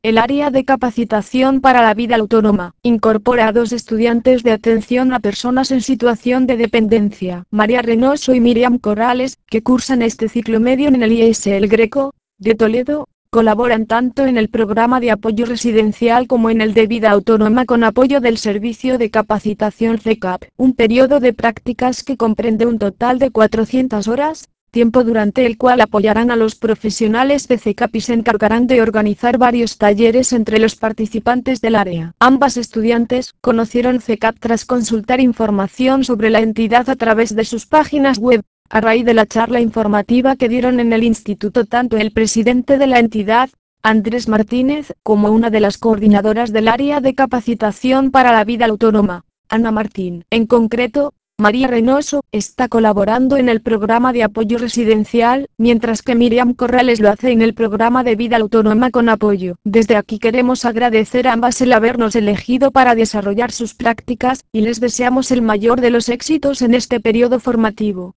El área de capacitación para la vida autónoma incorpora a 2 estudiantes de atención a personas en situación de dependencia, María Reynoso y Miriam Corrales, que cursan este ciclo medio en el IES El Greco, de Toledo. Colaboran tanto en el programa de apoyo residencial como en el de vida autónoma con apoyo del Servicio de Capacitación CECAP, un periodo de prácticas que comprende un total de 400 horas, tiempo durante el cual apoyarán a los profesionales de CECAP y se encargarán de organizar varios talleres entre los participantes del área. Ambas estudiantes conocieron CECAP tras consultar información sobre la entidad a través de sus páginas web. A raíz de la charla informativa que dieron en el instituto tanto el presidente de la entidad, Andrés Martínez, como una de las coordinadoras del área de capacitación para la vida autónoma, Ana Martín. En concreto, María Reynoso está colaborando en el programa de apoyo residencial, mientras que Miriam Corrales lo hace en el programa de vida autónoma con apoyo. Desde aquí queremos agradecer a ambas el habernos elegido para desarrollar sus prácticas, y les deseamos el mayor de los éxitos en este periodo formativo.